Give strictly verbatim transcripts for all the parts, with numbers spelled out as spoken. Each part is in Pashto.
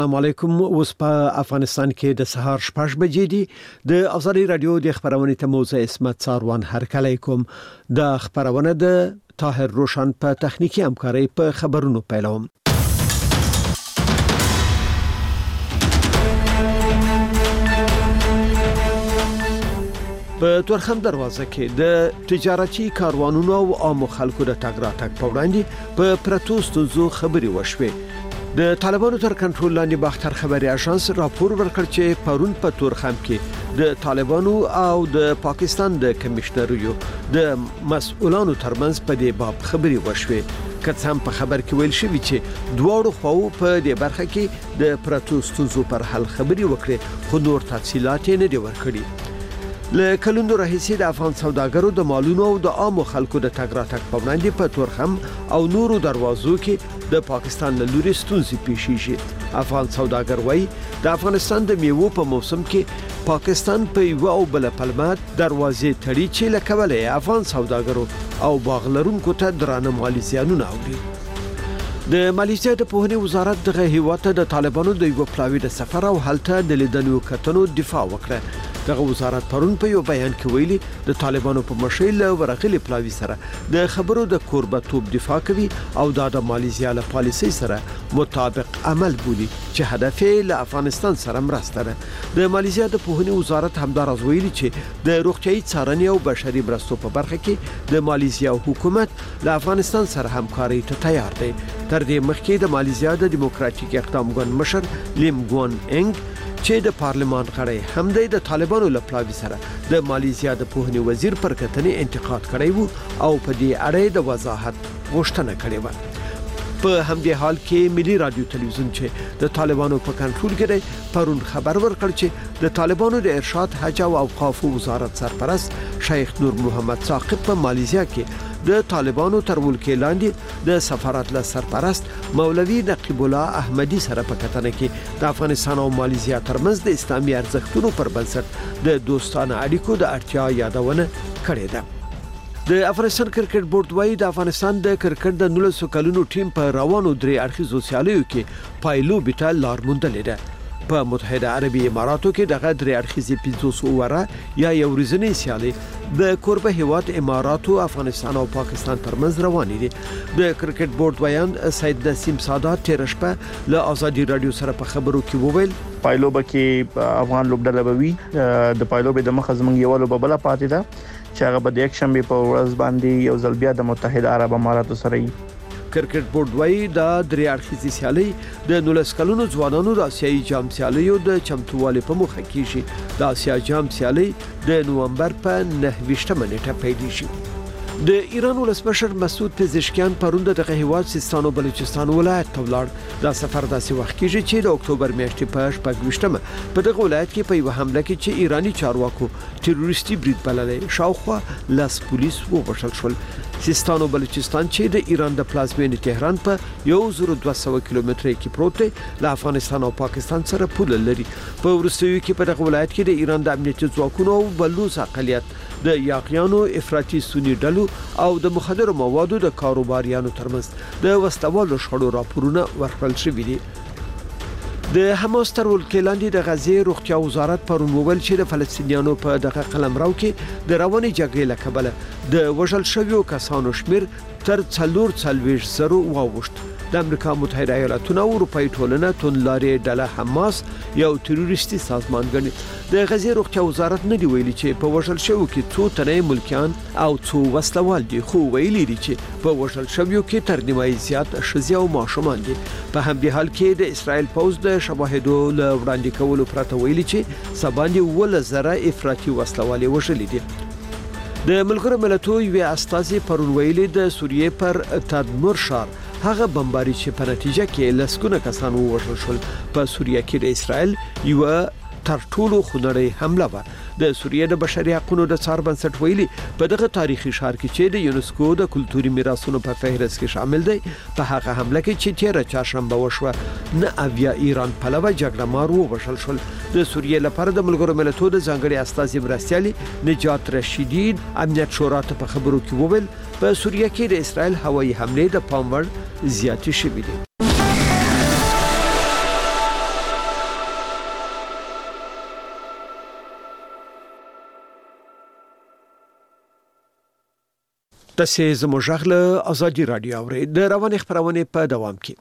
السلام علیکم. اوس په افغانستان کې د سهار شپږ بجې دي. د ازادي رادیو د خبرونې ته موزه اسمت ساروان هرکلی کوم. د خبرونه د طاهر روشن په تخنیکی همکاري په خبرونو پیلوم. په تورخم دروازه کې د تجارتي کاروانونو او عام خلکو د تګ راتګ په وړاندې په پرتو ستونزو خبري وشوي. د طالبانو تر کنټرول لاندې باختر خبري اژانس راپور ورکړ چې پرون په تورخم کې د طالبانو او د پاکستان د کمشنریو د مسؤلانو ترمنځ په دې باب خبري وشوي. که هم په خبر کې ویل شوی چې دواړو خواو په دې برخه کې د پرتو ستونزو پر حل خبري وکړي، خو نور تفصيلات نه دي ورکړي. له کلونو راهیسې د افغان سوداګرو د مالونو او د عامو خلکو د تګ راتګ په وړاندې په تورخم او نورو دروازو کې د پاکستان له لوري ستونزې پیښیږي. افغان سوداګر وایي د افغانستان د میوو په موسم کې پاکستان په یو او بل پلمه دروازې تړي چې له کبله افغان سوداګرو او باغلرونکو ته درانه مالي زیانونه اوري. د مالیزیا د پوهنې وزارت دغه هیواد ته د طالبانو د یو پلاوي د سفر او هلته د لیدنو کتنو دفاع وکړه. دغه وزارت پرون په یو بیان کې ویلي د طالبانو په مشرۍ له ورغلي پلاوي سره د خبرو د کوربتوب دفاع کوي او د مالیزیا له پالیسۍ سره مطابق عمل بولي چې هدف یې له افغانستان سره مرسته ده. د مالیزیا د پوهنې وزارت همدارس ویلي چې د روغتیايي څارنې او بشري مرستو په برخه کې د مالیزیا حکومت له افغانستان سره همکاري ته تیار دی. تر دې مخکې د مالیزیا د دیموکراتیک اقدام ګوند مشر لیم ګوان انګ چې د پارلمان غړی هم د طالبانو له پلاوي سره د مالیزیا د پوهنې وزیر پر کتنې انتقاد کړی وو او په دې اړه د وضاحت غوښتنه کړې و. په همدې حال کې ملي رادیو تلویزیون چې د طالبانو په کنټرول کې دی پرون خبر ورکړ چې د طالبانو د ارشاد، حج او اوقاف وزارت سرپرست شیخ نور محمد ثاقب په مالیزیا کې د طالبانو تر ولکې لاندې د سفارت له سرپرست مولوي نقیب الله احمدي سره په کتنه کې د افغانستان او مالیزیا ترمنځ د اسلامي ارزښتونو پر بنسټ د دوستانه اړیکو د اړتیا یادونه کړې ده. د افغانستان کرکټ بورډ وايي د افغانستان د کرکټ د نولسو کلونو ټیم په روانو درې اړخیزو سیالیو کې پایلو بیټا لار موندلې ده. په متحده عربي اماراتو کې دغه درې اړخیزې پنځوس اووره یا یو ورځنی سیالي د کوربه هیواد اماراتو، افغانستان او پاکستان ترمنځ روانې دي. د کرکټ بورډ ویان سید نسیم سادات تیر شپه له ازادي رادیو سره په خبرو کې وویل پایلو کې افغان لوبډله بوي د پایلو به د مخ زمنګ یو لوب بل پاتې ده چې هغه به د یک شنبه په ورځ باندې یو ځل بیا د متحده عرب اماراتو سره وي. کرکټ بورډ وايي دا درې اړخیزې سیالي د نولس کلونو ځوانانو د آسیایي جام سیالیو د چمتووالي په مخه کېږي. د آسیا جام سیالي د نومبر په نهه ویشتمه نیټه پیلېږي. د ایران ولسمشر مسعود پزشکیان پرون دغه هیواد سیستان او بلوچستان ولایت ته ولاړ. دا سفر داسې وخت کېږي چې د اکتوبر میاشتې په شپږ ویشتمه په دغه ولایت کې په یو حمله کې چې ایرانی چارواکو تروریستي برید بللې شاوخوا لاس پولیس ووژل شول. سیستان او بلوچستان چې د ایران د پلازمینې تهران په یو زر دوه سوه کیلومتره کې پروت دی، له افغانستان او پاکستان سره پوله لري. په وروستیو کې په دغه ولایت کې د ایران د امنیتي ځواکونو او بلوچ اقلیت د یاغیانو، افراطي سنی ډلو او د مخدرو موادو د کاروباریانو ترمنځ د وسلوالو شخړو راپورونه ورکړل شوي دي. د حماس تر ولکې لاندې د غزې روغتیا وزارت پرون وویل چې د فلسطینیانو په دغه قلمرو کې د رواني جګړې له کبله د وژل شویو کسانو شمیر تر څلور څلوېښت زرو واوښت. د امریکا متحده ایالاتونو او اروپאי ټولنه توندلارې ډله حماس یو تروریستي سازمان ګڼي. د غزې روغتیا وزارت نه دی ویلي چې په وژل شویو کې څو تنه ملکیان او څو وسلوال دي، خو ویلي دي چې په وژل شویو کې تر نیمایي زیات ښځې او ماشومان دي. په همدې حال کې د اسرائیل پوز د شواهدو له وړاندې کولو پرته ویلي چې سباندې اووه زره افراطي وسلوال وژلي دي. د ملګرو ملتونو یو استازي پرون ویلي د سوریې پر تدمر ښار هغه بمباري چې په نتیجه کې لسګونه کسان ووژل شول په سوریه کې د اسرائیل یو تر ټولو خونړۍ حمله و. د سوریه د بشري حقوقو د څار بنسټ ویلي په دغه تاریخي ښار کې چې د یونسکو د کلتوري میراثونو په فهرست کې شامل دی، په هغه حمله کې چې تیر چهارشنبه وشوه نه اویا ایران پلوه جګړه مار ووژل شول. د سوریه لپاره د ملګرو ملتونو د ځانګړي استازي مرستیالي نجات رشیدی امنیت شورا ته په خبرو کې وویل په سوریه کې د اسرائیل هوایي حمله د پام وړ زیاتې شوې دي. تاسې زموږ غږ له ازادي رادیو اورئ. د روانې خپرونې په دوام کې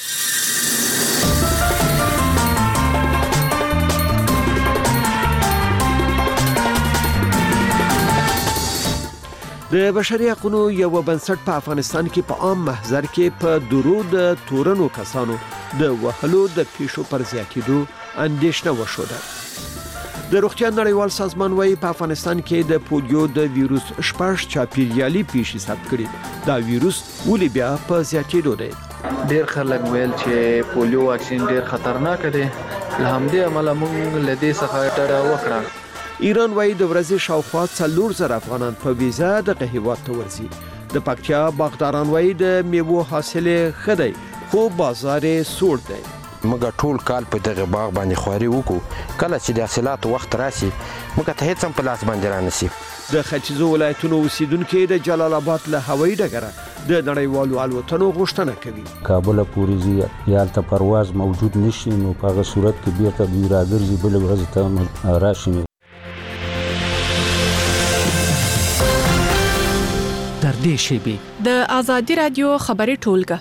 د بشري حقوقو یو بنسټ په افغانستان کې په عام محضر کې په درود تورنو کسانو د وهلو د پیښو پر زیاتېدو اندېښنه وشوده. د روغتیا نړیوال سازمان وايي په افغانستان کې د پولیو د ویروس شپږ چاپیریالي پیښې ثبت کړي. دا ویروس ولې بیا په زیاتېدو دی؟ ډیر خلک ویل چې پولیو واکسین ډیر خطرناک دی، له همدې امله موږ له دې څخه ډډه وکړه. ایران وايي د ورځې شاوخوا څلور زره افغانان په ویزا د هیواد ته ورځي. د پکتیا باغداران وايي د میوو حاصل ښه دی خو بازار سوړ دی. موږ ټول کال په دغه باغ باندې خواري وکړو، کله چې د حاصلاتو وخت راشي موږ ته هیڅ هم په لاس باندې رانشي. د ختیځو ولایتونو اوسیدونکو د جلال آباد له هوایي ډګره د نړیوالو الوتنو غوښتنه کوي. کابل پورې ځي یا ته پرواز موجود نشي، نو په هغه صورت کې بیرته دوی راګرځي بل ورځ ته راشي. در دې شیبې د ازادي رادیو خبري ټولګه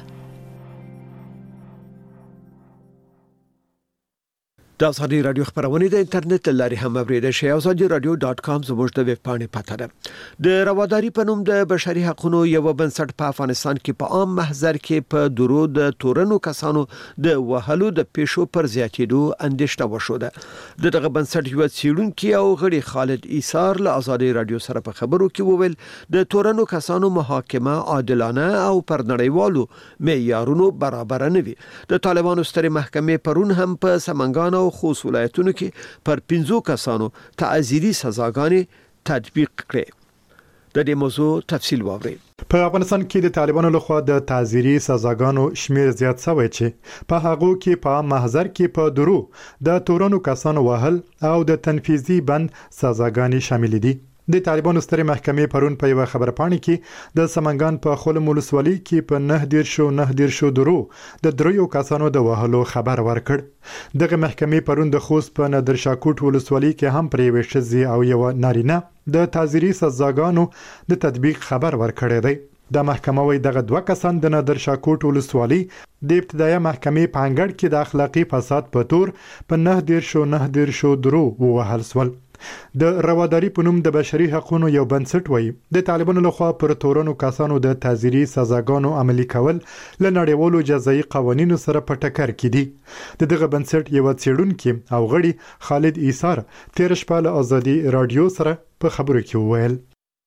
د ازادي رادیو خبرونه د انټرنیټ لاري هم اوریدل شي. ازادي رادیو ډاټ کام زموږ د ویب پاڼې پته ده. د رواداري په نوم د بشري حقوقو یو بنسټ په افغانستان کې په عام محضر کې په درود تورنو کسانو د وهلو د پیښو پر زیاتېدو اندېښنه وشوده. دغه بنسټ یو څېړونکي او غړي خالد ایثار له ازادي رادیو سره په خبرو کې وویل د تورنو کسانو محاکمه عادلانه او پر نړیوالو معیارونو برابر نه وي. د طالبانو سترې محکمې پرون هم په سمنګان خوص ولایتونو کې پر پنځو کسانو تعزیري سزاګانې تطبیق کړې. د دې موضوع تفصیل واورئ. په افغانستان کې د طالبانو لخوا د تعزیري سزاګانو شمیر زیات شوی چې په هغه کې په محضر کې په درو د تورنو کسانو وهل او د تنفيذي بند سزاګانې شامل دي. د طالبانو سترې محکمې پرون په یو خبر پاڼه کې د سمنګان په خلم ولسوالۍ کې په نه دیر شو نه دیر شو درو د دریو کسانو د وهلو خبر ورکړ. دغه محکمې پرون د خوست په نادر شاکوټ ولسوالۍ کې هم پرې وشزي او یو نارینه د تعزیري سزاګانو د تطبیق خبر ورکړی دی. د محکمه وی دغه دوه کسان د نادر شاکوټ ولسوالۍ د ابتدایي محکمې په انګړ کې د اخلاقی فساد په تور په نه دیر شو نه دیر شو درو ووهل سول. د رواداري په نوم د بشري حقوقو یو بنسټ وایي د طالبانو لخوا پر تورنو کسانو د تعزیري سزاګانو عملي کول له نړیوالو جزایي قوانینو سره په ټکر کې دي. د دغه بنسټ یو څېړونکي او غړي خالد ایثار تیر شپه له ازادي رادیو سره په خبرو کې وویل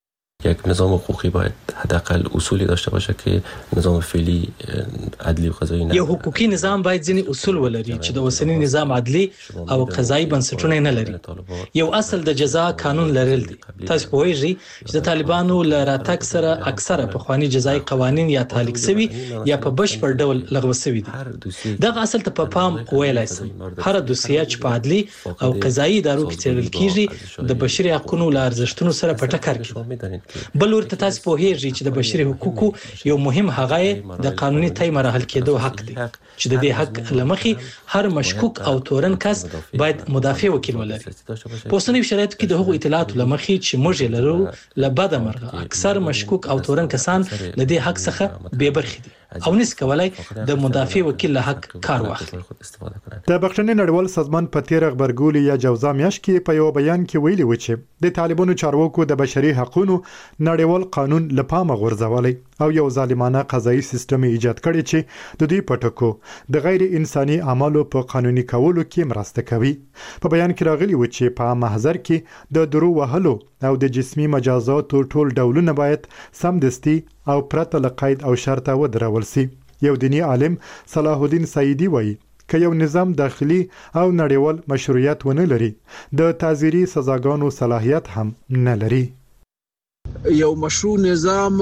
یک نظام حقوقی باید حداقل اصولی داشته باشه که نظام فعلی عدلی و قضایی نه. یو حقوقي نظام باید ځینې اصول ولري چې د اوسنی نظام عدلی او قضایی بنسټونه نه لري. یو اصل د جزا قانون لرل دي. تاسو پوهیږئ چې د طالبانو له راتګ سره اکثره پخوانی جزایی قوانین یا تعلیق شوي یا په بشپړ ډول لغوه شوي دي. دغه اصل ته په پام ویلای شم. هر دوسیه چې په عدلی او قضایی ادارو کې څیړل کیږي د بشري حقوقو له ارزښتونو سره په ټکر کې. بل ورته تاسو پوهیږئ چې د بشري حقوقو یو مهم حق د قانوني تای مراحل کېدو حق دی چې د دې حق لمخې هر مشکوک او تورن کس باید مدافع وکیل ولري. په اوسنیو شرایطو کې د هغو اطلاعاتو لمخې چې موږ لرو له بده مرغه اکثر مشکوک او تورن کسان له دې حق څخه بې برخې دي او نس کولای د مدافع وکیل له حق کار واخلي. د بخښنې نړیوال سازمان په تیر خبرګولي یا جوزا میاشت کې په یو بیان کې ویلي و چې د طالبانو چارواکو د بشري حقوقو نړیوال قانون لپاره غورځولي او یو ظالمانه قضایي سیستم ایجاد کړي چې د دوی په ټکو د غیر انساني اعمالو په قانوني کولو کې مرسته کوي. په بیان کې راغلي و چې په محضر کې د درو وهلو او د جسمي مجازاتو ټول ډولونه باید سمدستي او پرته له قید او شرطه ودرول سي. یو دینی عالم صلاح الدین سعیدی وایي که یو نظام داخلي او نړیوال مشروعیت ونه لري د تعزیري سزاګانو صلاحیت هم نه لري. یو مشروع نظام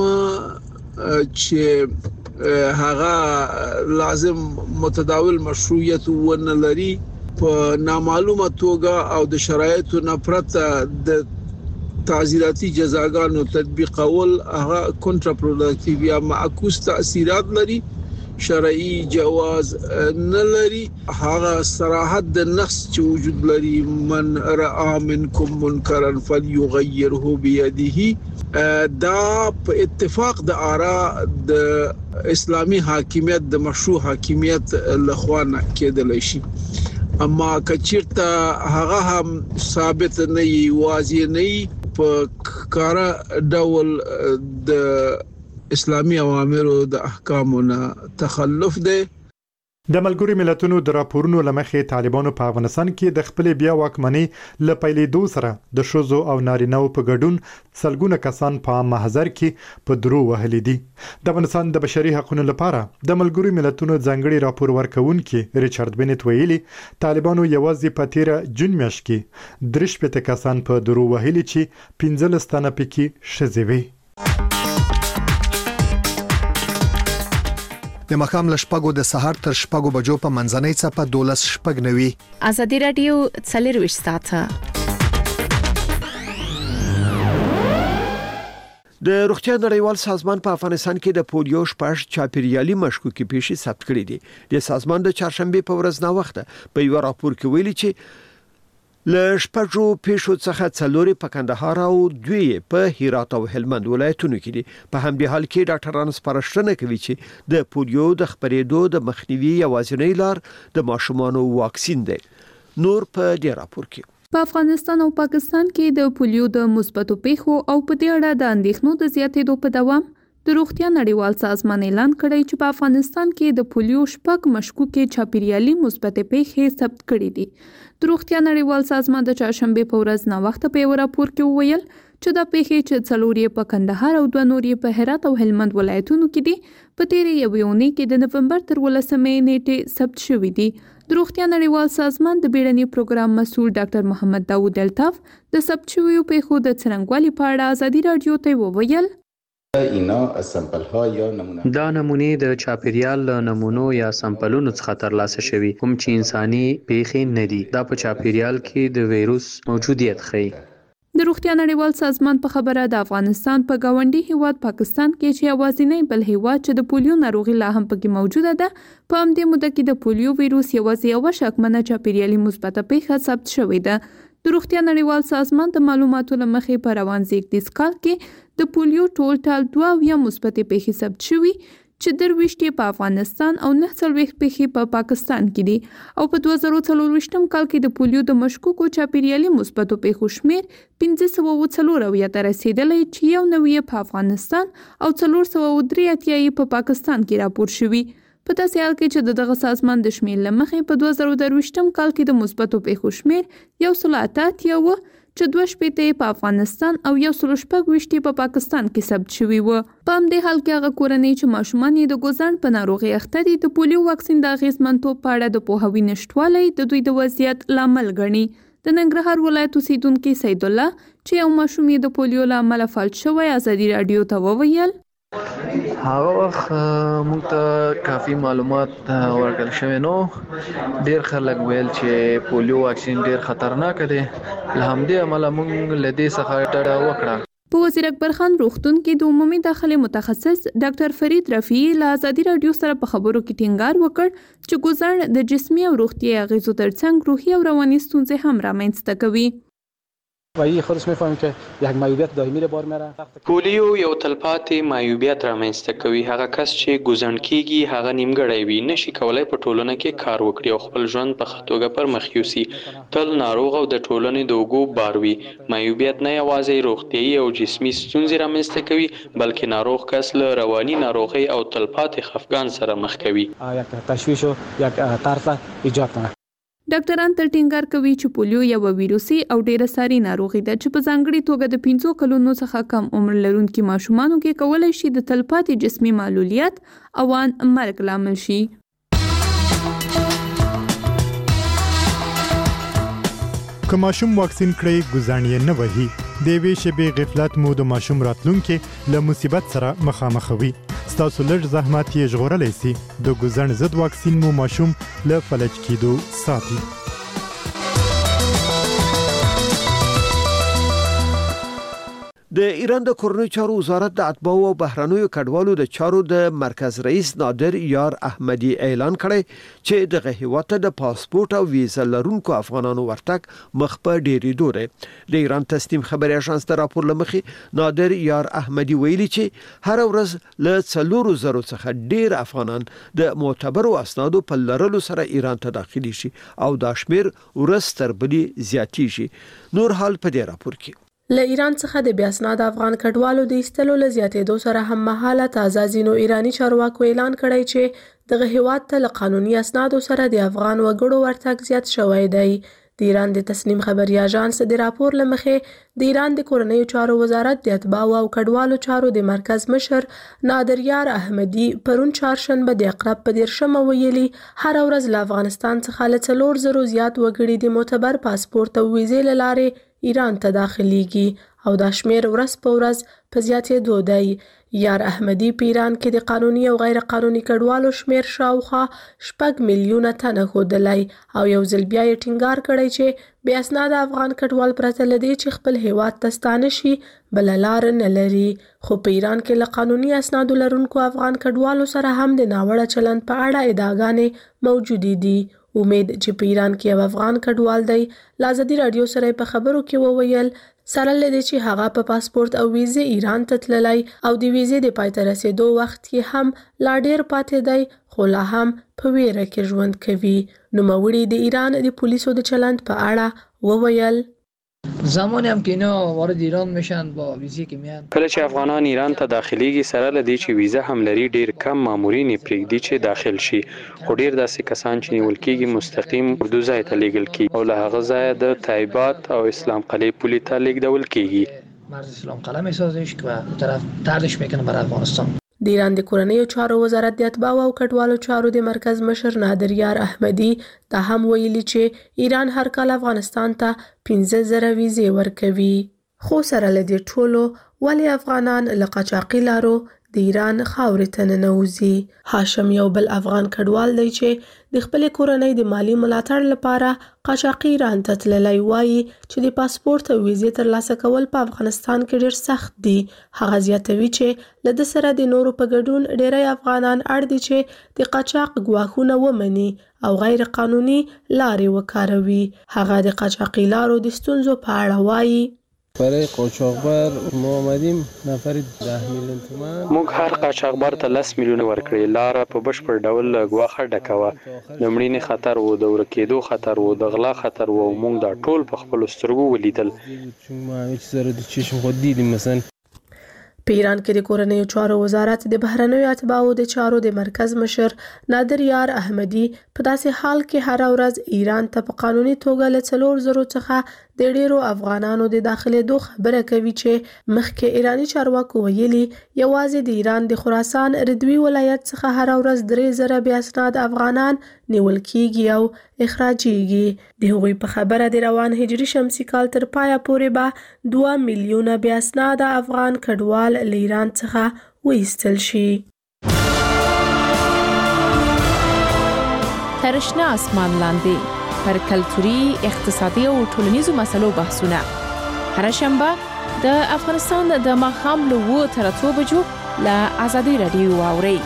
چې هغه لازم متداول مشروعیت ونه لري په نامعلومه توګه او د شرایطو نه پرته د تعزیراتی جزاګانو تطبیقول هغه کنټرا پروډکټیو یا معکوس تاثیرات لري شرعي جواز نه لري. هغه صراحت د نص چې وجود لري من رأى منكم منکرا فليغيره بيده دا په اتفاق د آرا د اسلامي حاکمیت د مشروع حاکمیت لخوا نه کېدل شي. اما کچیرته هغه هم ثابت نه وي واضح نه وي په کار ډول د اسلامي اوامرو د احکامو نه تخلف دی. د ملګرو ملتونو د راپورونو لمخې طالبانو په افغانستان کې د خپل بیا واکمنۍ ل پیلېدو سره د شوزو او نارینه‌و په ګډون سلګونه کسان په محضر کې په درو وهلي دي. د افغانستان د بشري حقوقو لپاره د ملګرو ملتونو ځانګړي راپور ورکونکي ریچارډ بنت ویلي طالبانو یوازې په تیر جون میاشت کې درش پته کسان په درو وهلي چې پنځه لستانه پکې ښځې وي. د مخام لشپګو د سحر تر شپګو بجو په منځنۍ څپه دولس شپګ نوي. ازادي رادیو څلور ساعته د روغتیا نړیوال سازمان په افغانستان کې د پولیو شپږ چاپیریالي مشکوکي پیښې ثبت کړې دي. د سازمان د چهارشنبه په ورځ نا وخته په یو راپور کې ویلي چې ل شپږو پیښو څخه څلورې په کندهار او دوی په هرات او هلمند ولایتونو کې دي. په همدې حال کې ډاکټران سپارښتنه کوي چې د پولیو د خپرېدو د مخنیوي یوازینی لار د ماشومانو واکسین دی. نور په دې راپور کې په افغانستان او پاکستان کې د پولیو د مثبتو پیښو او په دې اړه د اندېښنو د زیاتېدو په دوام د روغتیا نړیوال سازمان اعلان کړی چې په افغانستان کې د پولیو شپږ مشکوکې چاپیریالي مثبت پیښې ثبت کړې دي. د روغتیا نړیوال سازمان د چهارشنبه په ورځ نا وخت په یو راپور کې وویل چې دا پیښې چې څلور یې په کندهار او دوه نور یې په هرات او هلمند ولایتونو کې دي په تیر یو یونۍ کې د نوفمبر تر ولسمې نیټې ثبت شوې دي. د روغتیا نړیوال سازمان د بیړني پروګرام مسؤل ډاکټر محمد داوود الطاف د ثبت شویو پیښو د څرنګوالي په اړه ازادي رادیو ته وویل دا نمونه د چاپیریال له نمونو یا سمپلونو څخه ترلاسه شوي کوم چې انساني پیښې نه دي. دا په چاپیریال کې د وایروس موجودیت ښيي. د روغتیا نړیوال سازمان په خبره د افغانستان په گاونډي هیواد پاکستان کې چې اوازینۍ بل هیواد چې د پولیو ناروغي لا هم پکې موجوده ده په همدې موده کې د پولیو وایروس یوازې یو شکمنه چاپیریالي مثبت پیښه ثبت شوې ده. د روغتیا نړیوال سازمان د معلوماتو لمخې په روان زیږدیز کال کې د پولیو ټول ټال دوه یا مثبت پیښې ثبت شوي چې درويشتي په افغانستان او نه څلويخ پیښې په پاکستان کې دي او په دوه زره څلورويشتم کال کې د پولیو د مشکوکو چاپیریالي مثبتو پیښو شمیر پنځه سوه څلور اویا ته رسیدلی چې یو نوی په افغانستان او څلور سوه درې اتیا په پاکستان کې راپور شوي. په داسې حال کې چې دغه سازمان د شمیر لمخې په دوه زره درويشتم کال کې د مثبتو پیښو شمیر یو سل اته اتیا و چې دوه شپېته په افغانستان او یو سل شپږ ویشتي په پاکستان کې ثبت شوي و. په همدې حال کې هغه کورنۍ چې ماشومان یې د ګوزڼ په ناروغۍ اخته دي د پولیو واکسین د اغېزمنتوب په اړه د پوهاوي نشتوالی د دوی د وضعیت لامل ګڼي. د ننګرهار ولایت اوسیدونکي سید الله چې یو ماشوم یې د پولیو له امله فلج شوی ازادي رادیو ته وویل هغه وخت موږ ته کافي معلومات ورکړل شوی نو ډیر خلک ویل چې پولیو واکسین ډیر خطرناک دی. له همدې امله موږ له دې څخه ډډه وکړه. په وزیر اکبر خان روغتون کې د عمومي داخلي متخصص ډاکټر فرید رفیعي له ازادي رادیو سره په خبرو کې ټینګار وکړ چې ګوزڼ د جسمي او روغتي اغېزو ترڅنګ روحي او رواني ستونزې هم رامنځته کوي. وایی خودش میفهمیم که یک معیوبیت دائمی رو بار میاره. پولیو یو تلپاتې معیوبیت رامنځته کوي. هغه کس چې ګوزڼ کیږي هغه نیمګړی وي، نشي کولای په ټولنه کې کار وکړي او خپل ژوند په ښه توګه پر مخ یوسي. تل ناروغ او د ټولنې د اوږو بار وي. معیوبیت نه یوازې روغتیایي او جسمي ستونزې رامنځته کوي بلکې ناروغ کس له رواني ناروغۍ او تلپاتې خفګان سره مخ کوي. یک تشویش و یک ترس ایجاد کنه. ډاکټران تر ټینګار کوي چې پولیو یو ویروسي او ډېره ساري ناروغي ده چې په ځانګړي توګه د پنځو کلونو څخه کم عمر لرونکي ماشومانو کې کولای شي د تلپاتې جسمي معلولیت او ان مرګ لامل شي. که ماشوم واکسین کړی ګوزڼ یې نه وهي د یوې شېبې غفلت مو د ماشوم راتلونکي له مصیبت سره مخامخوي. ستاسو لږ زحمت یې ژغورلی سي. د ګوزڼ ضد واکسین مو ماشوم له فلج کېدو ساتي. د ایران د کورنیو چارو وزارت د اتباعو او بهرنیو کډوالو د چارو د مرکز رئیس نادر یار احمدی اعلان کړی چې د هیواد ته د پاسپورت او ویزا لرونکو افغانانو ورتګ مخ په ډیرېدو دی. د ایران تسنیم خبري اژانس د راپور لمخې نادر یار احمدی ویلي چې هر ورځ له څلورو زرو څخه ډیر افغانان د معتبرو اسنادو په لرلو سره ایران ته داخلي شي او دا شمیر ورځ تر بلې زیاتی شي. نور حال په دې راپور کې له ایران څخه د بیا اسناد افغان کډوالو د ایستلو له زیاتېدو سره هم مهاله تازه ځینو ایرانی چارواکو اعلان کړی چې دغه هیواد ته له قانوني اسنادو سره د افغان وګړو ورتګ زیات شوی دی. د ایران د تسنیم خبري اژانس د راپور لمخې د ایران د کورنیو چارو وزارت د اتباعو او کډوالو چارو د مرکز مشر نادر یار احمدی پرون چهارشنبه د اقرب په دیرشمه ویلي هر ورځ له افغانستان څخه له څلور زرو زیات وګړي د معتبر پاسپورت او ویزې له لارې ایران ته داخليږي او دا شمیر ورځ په ورځ په زیاتېدو دی. یار احمدی په ایران کې د قانوني او غیر قانوني کډوالو شمیر شاوخوا شپږ میلیونه تنه ښودلی او یو ځل بیا یې ټینګار کړی چې بې اسناده افغان کډوال پرته له دې چې خپل هیواد ته ستانه شي بله لار نه لري. خو په ایران کې له قانوني اسنادو لرونکو افغان کډوالو سره هم د ناوړه چلند په اړه ادعاګانې موجودې دي. امید چې په ایران کې یو افغان کډوال دی له ازادي راډیو سره په خبرو کې وویل سره لدې چې هغه په پا پاسپورت او ویزې ایران ته تللی او د ویزې د پای ته رسېدو وخت کې هم لا ډیر پاتې دی خو لا هم په ویره کې ژوند کوي. نوموړي د ایران د پولیسو د چلند په اړه وویل زمانی هم که اینا وارد ایران میشن با ویزه که میان کله چې افغانان ایران ته داخليږي سره لدی چې ویزه هم لري ډیر کم مامورین پرېږدي چې داخل شي خو ډیر داسې کسان چې نیول کېږي مستقیم اردو ځای ته لیږل کېږي او له هغه ځایه د تایبات او اسلام قلعه پولې ته لیږدول کېږي. مرز اسلام قلعه میسازش که به طرف طردش میکنه بر افغانستان. د ایران د کورنیو چارو وزارت د اتباعو او کډوالو چارو د مرکز مشر نادر یار احمدی دا هم ویلي چې ایران هر کال افغانستان ته پنځه زره ویزې ورکوي. خو سره له دې ټولو ولې افغانان له قاچاقي لارو د ایران خاورې ته ننوځي؟ هاشم یو بل افغان کډوال دی چې د خپلې کورنۍ د مالی ملاتړ لپاره قاچاقي ایران ته تللی وایي چې د پاسپورت او ویزې ترلاسه کول په افغانستان کې ډیر سخت دي. هغه زیاتوي چې له ده سره د نورو په ګډون ډیری افغانان اړ دي چې د قاچاق ګواښونه ومني او غیر قانوني لارې وکاروي. هغه د قاچاقي لارو د ستونزو په اړه وایي برای قاچاقبر ما آمدیم نفر ده میلیون تومان موږ هر قاچاقبر ته لس میلیونه ورکړي. لاره په بشپړ ډول له ګواښه ډکه وه. د مړینې خطر و، د ورکېدو خطر و، د غلا خطر و او موږ دا ټول په خپلو سترګو ولیدل. ما هیڅ سره د چشم خود دیدیم. مثلا په ایران کې د کورنیو چارو وزارت د بهرنیو اتباعو د چارو د مرکز مشر نادر یار احمدی په داسې حال کې هر ورځ ایران ته په قانوني توګه له څلور زرو څخه د ډیرو افغانانو د داخلېدو خبره کوي چې مخکې ایرانی چارواکو ویلي یوازې د ایران د خراسان ردوی ولایت څخه هر ورځ درې زره بیا اسناد افغانان نیول کېږي او اخراجېږي. د هغوی په خبره د روان هجري شمسي کال تر پایه پورې به دوه میلیونه بیا اسناد افغان کډوال له ایران څخه وایستل شي. تر شنه اسمان لاندې پر کلتوري، اقتصادي او ټولنیزو مسلو بحثونه هر شنبه د افغانستان د ماښام له اوه تر اتو بجو له ازادي راډیو واورئ.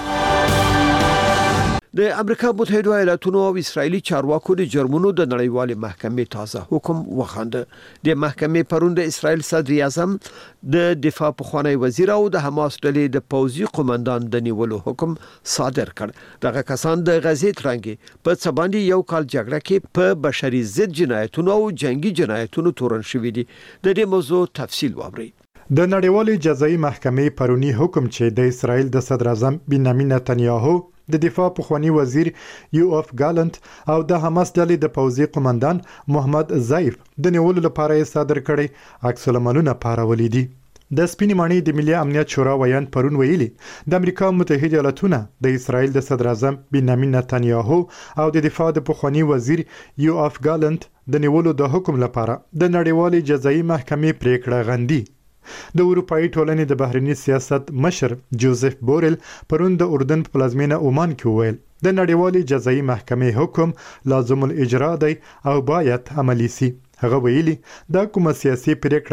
د امریکا متحده ایالاتونو او اسرایلی چارواکو د جرمونو د نړیوالې محکمې تازه حکم وخانده. د محکمې پرون د اسرایل صدر اعظم د دفاع پخوانی وزیر او د حماس ډلې د پوځي قومندان د نیولو حکم صادر کړ. دغه کسان د غزې ترانګي په څه باندې یو کال جګړه کې په بشري ضد جنایتونو او جنگي جنایتونو تورن شوي دي. د دې موضوع تفصیل واورئ. د نړیوالې جزایي محکمې پرونی حکم چې د اسرایل د صدر اعظم بنیامین نتنیاهو د دفاع پخوانی وزیر یوآف ګالنت او د حماس ډلې د پوځي قومندان محمد ضعیف د نیولو لپاره یې صادر کړی عکس العملونه پارولي دي. د سپینې ماڼۍ د ملي امنیت شورا ویان پرون ویلي د امریکا متحده ایالاتونو د اسرایل د صدر اعظم بنیامین نتنیاهو او د دفاع د پخوانی وزیر یوآف ګالنت د نیولو د حکم لپاره د نړیوالې جزایي محکمې پریکړه غندي. د اروپאי ټولنې د بهرنی سیاست مشر جوزف بورل پرون د اردن په پلازمینه عمان کې ویل د نړیوالې جزایي محکمې حکم لازم الاجرا دی او باید عملی شي. هغه ویلي دا کومه سیاسي پریکړه نه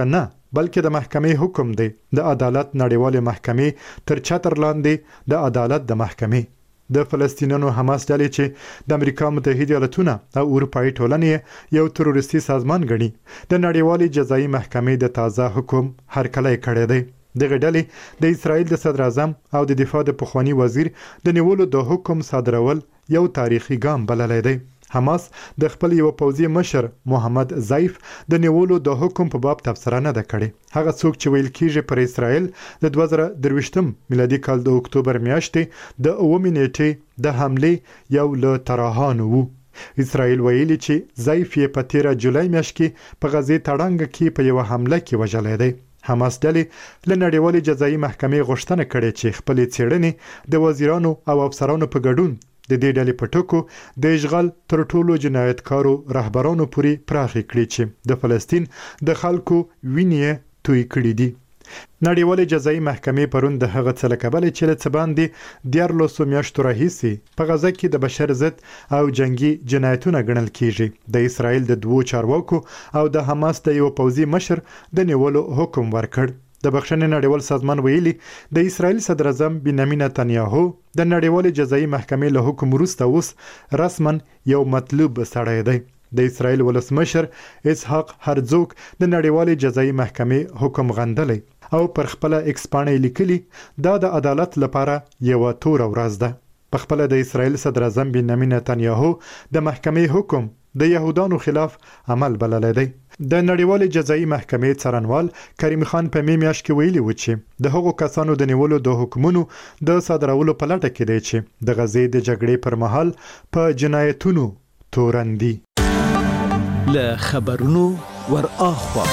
بلکې د محکمې حکم دی د عدالت نړیوالې محکمې تر چتر لاندې د عدالت د محکمې د فلسطینیانو حماس ډلې چې د امریکا متحده ایالاتونه او اروپایي ټولنې یو تروریستي سازمان ګڼي د نړیوالې جزایي محکمې د تازه حکم هرکلی کړی دی. دغه ډلې د اسرائیل د صدر اعظم او د دفاع د پخوانی وزیر د نیولو د حکم صادرول یو تاریخي ګام بللی دی. حماس د خپل یو پوځي مشر محمد ضعیف د نیولو د حکم په باب تبصره نه ده کړې. هغه څوک چې ویل کیږي پر اسرائیل د دوه زره درویشتم میلادي کال د اکتوبر میاشتې د اوومې نیټې د حملې یو له طراحانو وو. اسرائیل ویلي چې ضعیف یې په تیره جولای میاشت کې په غزې تړنګ کې په یو حمله کې وژلی دی. حماس ډلې له نړیوالې جزایي محکمې غوښتنه کړې چې خپلې څېړنې د وزیرانو او افسرانو په ګډون د دې ډلې په ټکو د اشغال تر ټولو جنایتکارو رهبرانو پورې پراخې کړي چې د فلسطین د خلکو وینې توی کړي دي. نړیوالې جزایي محکمې پرون د هغه څه له کبله چې له څه باندې دیارلسو میاشتو راهیسې په غزه کې د بشر ضد او جنگي جنایتونه ګڼل کیږي د اسرائیل د دوو چارواکو او د حماس د یو پوځي مشر د نیولو حکم ورکړ. د بخښنې نړیوال سازمان ویلي د اسرائیل صدر اعظم بنیامین نتنیاهو د نړیوالې جزایي محکمې له حکم وروسته اوس رسما یو مطلوب سړی دی. د اسرائیل ولسمشر اسحاق هرزوګ د نړیوالې جزایي محکمې حکم غندلی او پر خپل ایکس پاڼه لیکلي دا د عدالت لپاره یو تور ورځ ده. په خپل د اسرائیل صدر اعظم بنیامین نتنیاهو د محکمې حکم د يهودانو خلاف عمل بللی دی. د نړیوالې جزایي محکمې څارنوال کریم خان په می میاشت کې ویلي و چې د هغو کسانو د نیولو د حکمونو د صادرولو په لټه کې دی چې د غزې د جګړې پر مهال په جنایتونو تورن دي. له خبرونو ور اخوا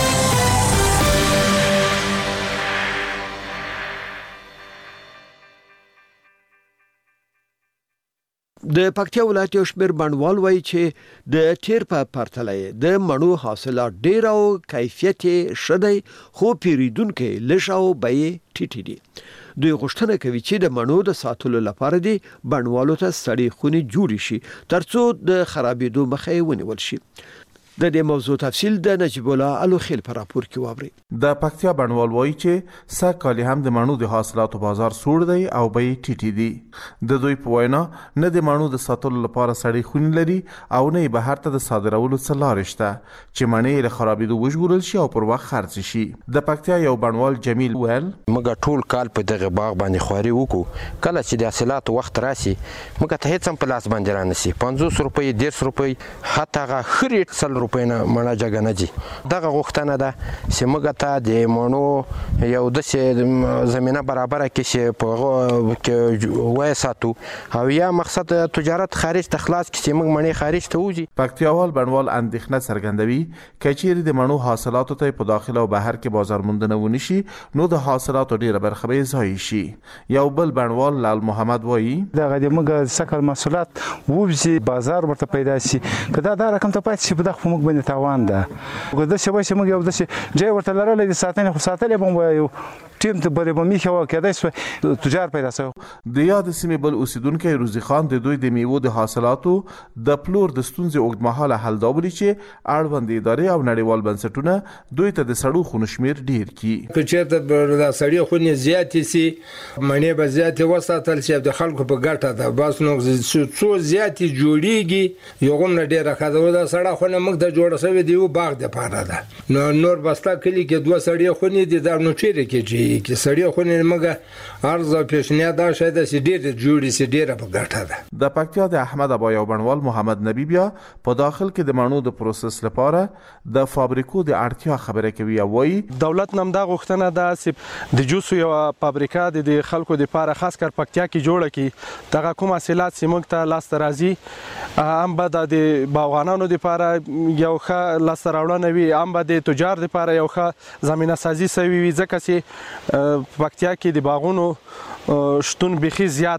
د پکتیا ولایت یو شمېر بڼوال وایي چې د تیر په پرتله د مڼو حاصلات ډېر او کیفیت یې ښه دی خو پیرودونکي لږ او بیې ټیټې دي. دوی غوښتنه کوي چې د مڼو د ساتلو لپاره دي بڼوالو ته سړې خونې جوړې شي ترڅو د خرابېدو مخه یې ونیول شي. د دې موضوع تفصیل د نجیب الله الوخیل په راپور کې واوري. د پکتیا بڼوال وایي چې سږ کال هم د مڼو د حاصلاتو بازار سوړ دی او بیې ټیټې دي. د دوی په وینا نه د مڼو د ساتلو لپاره سړې خونې لري او نه یې بهر ته د صادرولو څه لارې شته چې مڼې له خرابېدو وژغورل شي او پر وخت خرڅ شي. د پکتیا یو بڼوال جمیل ویل موږ ټول کال په دغه باغ باندې خواري وکړو، کله چې د حاصلاتو وخت راسي موږ ته هیڅ هم په لاس باندې رانسي. پنځوس روپۍ ډېرس روپۍ حتی هغه ښه ریټ سل روپۍ نه مڼه جګه نه دي. دغه غوښتنه ده چې موږ ته د مڼو یو داسې زمینه برابره کړي چې په هغه کې ویې ساتو او یا مقصد تجارت خارج ته خلاص کړي چې موږ مڼې خارج ته وځي. پکتیاوال بڼوال اندېښنه څرګندوي که چیرې د مڼو حاصلاتو ته په داخل او بهر کې بازار موندنه ونه شي نو د حاصلاتو ډیره برخه به ضایع شي. یو بل بڼوال لال محمد وایي دغه د موږ سکل محصولات ووځي بازار ورته پیدا شي که دا دا رقم ته پاتې شي په دغه موږ باندې تاوان ده. که داسې وایي چې موږ یو داسې ځای ورته لرلی د ساتنې خو ساتلی به مو یو ټیم ته بلې به میښه وه کېدای شوه تجار پیدا شوی. د یاد سیمې بل اوسیدونکی روزي خان د دوی د میوو د حاصلاتو د پلور د ستونزې اوږدمهاله حل دا بولي چې اړوند ادارې او نړیوال بنسټونه دوی ته د سړو خونو شمېر ډېر کړي. که چېرته د سړې خونې زیاتې سي مڼې به زیاتې وساتل شي د خلکو په ګټه ده. بس نو څو زیاتې جوړېږي یو هم نه ډېره ښه ده. دا سړه خونه موږ ته جوړه شوې د یو باغ دپاره ده. نو نور بسته کلي کې دوه سړې خونې دي دا نو چېرې کېږي کې سړې خونې موږ عرض او پیشنهاد دا شی ده چې ډېرې جوړې سي ډېره په ګټه ده. د پکتیا د احمد ابا یو بڼوال محمد نبی بیا په داخل کې د مڼو د پروسس لپاره د فابریکو د اړتیا خبره کوي او وایي دولت نم دا غوښتنه ده چې د جوسو یو فابریکه د خلکو لپاره خاص کر پکتیا کې جوړه کړي. دغه کوم حاصلات چې موږ ته لاسته راځي هم به د باغوانانو لپاره یو ښه لاسته راوړنه وي هم به د تجار لپاره یو ښه زمینه سازي سوي وي ځکه چې پکتیا کې د باغونو شتون بیخي زیات ده.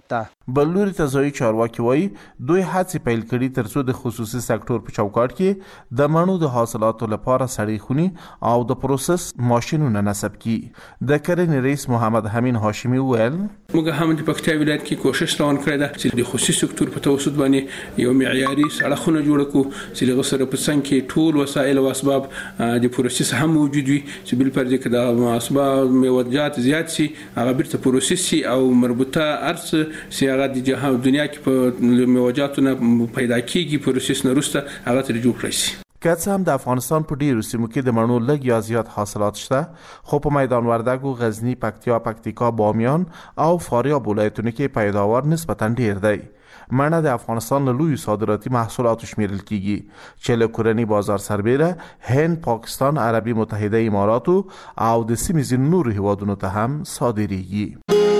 بل لوري ته ځایي چارواکي وایي دوی هڅې پیل کړي ترڅو د خصوصي سکتور په چوکاټ کې د مڼو د حاصلاتو لپاره سړې خونې او د پروسس ماشینونه نصب کړي. د کرنې رئیس محمد حمید هاشمي وویل موږ هم د پکتیا ولایت کې کوشش روان کړی ده چې د خصوصي سکتور په توسط باندې یو معیاري سړکونه جوړ کړو چې دغه سره په څنګ کې ټول وسایل او اسباب د پروسس هم موجود وي چې بل پر دې کې د اسباب میوجات زیات شي هغه بیرته پروسس شي او مربوطه ارس سي هغه د جهان دنیا کې په میوجاتونه پیدا کیږي پروسس نه وروسته هغه تر جوړ کړی شي. که څه هم د افغانستان په ډیرو سیمو کې د مڼو لږ یا زیات حاصلات شته خو په میدان وردګو، غزنی، پکتیا، پکتیکا، بامیان او فاریاب ولایتونو کې پیداوار نسبتا ډیر دی. مڼه د افغانستان له لویو صادراتي محصولاتو شمیرل کیږي چې له کورني بازار سربیره هند، پاکستان، عربي متحده اماراتو او د سیمې ځینو نورو هیوادونو ته هم صادریږي.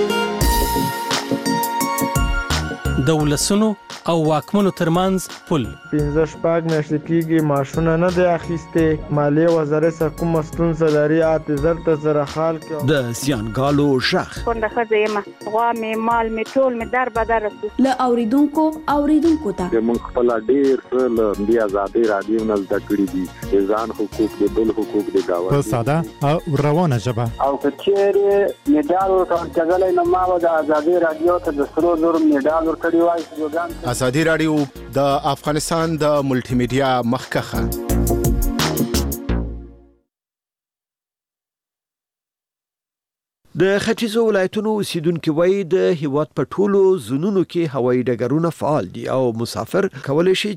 د ولسونو او واکمنو ترمنځ پل پنځه شپږ میاشتې کېږي ماشونه نه دی اخیستې. مالیې وزارت سره کومه ستونزه لري اته زر ته سره حال کې د زیانګالو ژغ څنګه ښځه یم غوا مې مال مې ټول مې در بدر رسو له اوریدونکو اوریدونکو ته موږ خپل ډیر څه له بیا آزادي رادیو نه زده کړي دي ځان حقوق دي بل حقوق دي گاوه په ساده او روانه ژبه او کچېره میډال ورکړل کېدلای نو ما د آزادي رادیو ته د سرو زر میډال ورکړی وای. آزادي رادیو د افغانستان د ملټي میډیا مخکخه د ختیځو ولایتونو اوسیدونکو وایي د هیواد په ټولو زونونو کې هوایي ډګرونه فعال دي او مسافر کولی شي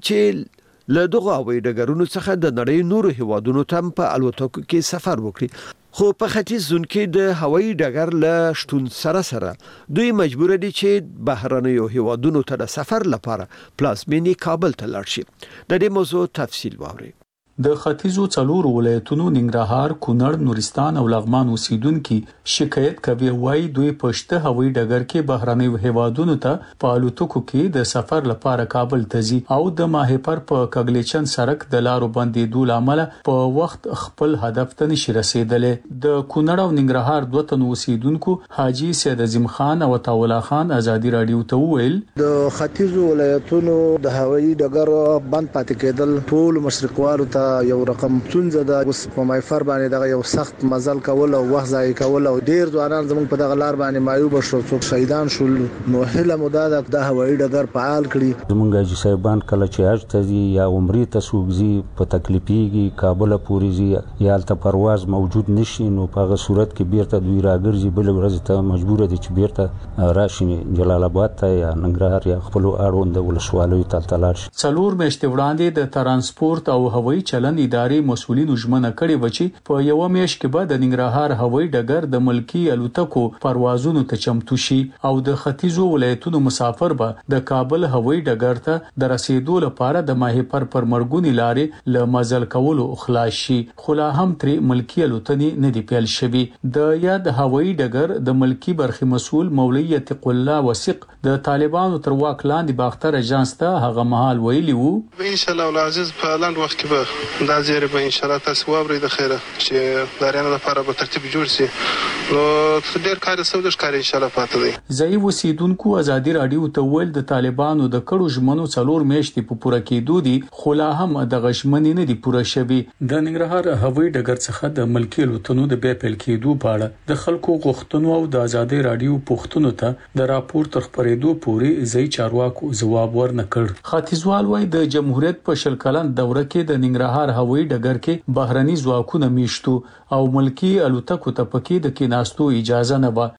چې له دغه هوایي ډګرونو څخه د نړۍ نورو هیوادونو ته په الوتکو کې سفر وکړي. خو په ختیځ زون کې د هوایي ډګر له شتون سره سره دوی مجبور دي چې بهرنیو هیوادونو ته د سفر لپاره پلازمینې کابل ته لاړ شي. د دې موضوع تفصیل واورئ. د ختیځو څلور ولایتونو ننګرهار، کونړ، نورستان او لغمان اوسیدونکو شکایت کوي وایي دوی پښته هوایي ډګر کې بهرنیو هیوادونو ته په الوتکو کې د سفر لپاره کابل ته ځي او د ماهیپر په کګلیچن سړک د لارو بندیدو لامل په وخت خپل هدف ته نشي رسیدلې. د کونړ او ننګرهار دوه تن اوسیدونکو حاجی سید عظیم خان او تاولا خان آزادي رادیو ته وویل د ختیځو ولایتونو د هوایي ډګر بند پاتې کېدل ټول مشرقوالو ته یو رقم څنګه د اوس په مایفر باندې دغه یو سخت مزل کول او وخت ضایع کول او ډیر ځوانان زموږ په دغه لار باندې مایوب شو څوک شهیدان شول. نو هله مودا د هوایي ډګر فعال کړي. زمونږ حاجی صاحبان کله چې حج ته ځي یا عمرې ته سوګزي په تکلیفيږي کابل پورې ځي یا الته پرواز موجود نشي نو په هغه صورت کې بیرته دوی راګرځي بل ورځ ته مجبور دي چې بیرته راشي جلال آباد ته یا ننګرهار یا خپل اړوند ولسوالیو ته تلل شي. څلور میاشتې وړاندې د ترانسپورت او هوایي چلن ادارې مسؤلینو ژمنه کړې و چې په یو میاشت کې به د ننګرهار هوایي ډګر د ملکی الوتکو پروازونو ته چمتو شي او د ختیځو ولایتونو مسافر به د کابل هوایي ډګر ته د رسیدو لپاره د ماهیپر پر مرګونی لارې له مزل کولو خلاص شي. خو لا هم تر ملکی الوتنې نه دی پیل شوی. د یاد هوایي ډګر د ملکی برخي مسؤل مولوی عتیق الله وثیق د طالبانو تر واک لاندې باختر اجانس ته هغه مهال ویلی وو ان شاء الله العزيز په لاند وخت کې به دا زیری به ان شاء الله تاسو واورئ د خیره چې داریانو لپاره به ترتیب جوړ شي نو ډیر کار سودش کار ان شاء الله پاتې دی. ځای وسیدونکو آزادي رادیو ته ویل د طالبانو د کړو ژمنو څلور میاشتې په پوره کېدو دي خو لا هم د غشمنې نه دي پوره شوي. د ننګرهار هوایي ډګر څخه د ملکی الوتنو د بیا پیل کېدو په اړه د خلکو غوښتنو او د آزادي رادیو پوښتنو ته د راپور تر خبرېدو پورې ځای چارواکو جواب ورنکړ. ختیځوال وای د جمهوریت په شل کلن دوره کې د ننګرهار هوایي ډګر کې بهرني ځواکونه میشتو او ملکی الوتکو ته پکې د کېناستو اجازه نه و.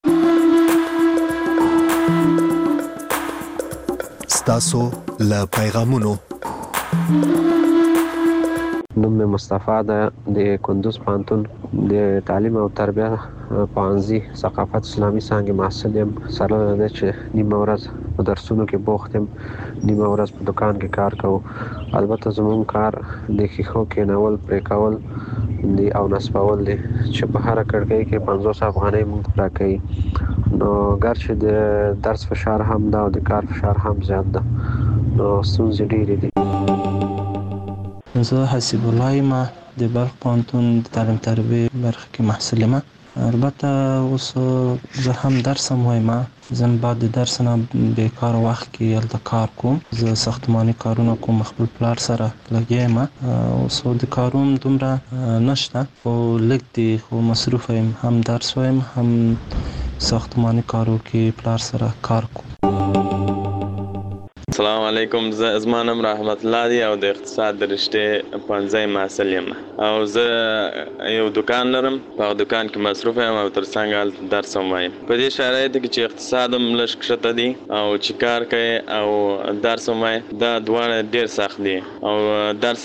ستاسو له پیغامونو نوم مې مصطفی ده د کندوز پوهنتون د تعلیم او تربیه پوهنځي ثقافت اسلامي څانګې محصل یم. سره ده چې نیمه ورځ په درسونو کې بوخت یم، نیمه ورځ په دکان کې کار کوو. البته زموږ کار د ښیښو کېنول، پرې کول دی او نصبول دی چې په هر کړکۍ کې پنځوس افغانۍ موږ راکوي. نو ګرچې د درس فشار هم ده او د کار فشار هم زیات ده نو ستونزې ډېرې دي. زه حسیب الله یم د بلخ پوهنتون د تعلیم تربیه برخه کې محصل یم. البته اوس زه هم درس هم وایم زه بعد د درس نه بیکار وخت کې هلته کار کوم. زه ساختماني کارونه کوم، خپل پلار سره لګیا یم او څو د کارون دومره نشته خو لږ دی، خو مصروف یم، هم درس وایم هم ساختماني کارو کې پلار سره کار کوم. السلام علیکم، زما نوم رحمت الله دی او د اقتصاد د رشتې پنځه محصل یم او زه یو دکان لرم، په دکان کې مصروف یم او تر څنګه هلته درس هم وایم. په دې شرایطو کې چې اقتصاد هم لږ کښته دی او چې کار کوي او درس هم وایي، دا دواړه ډېر سخت دي او درس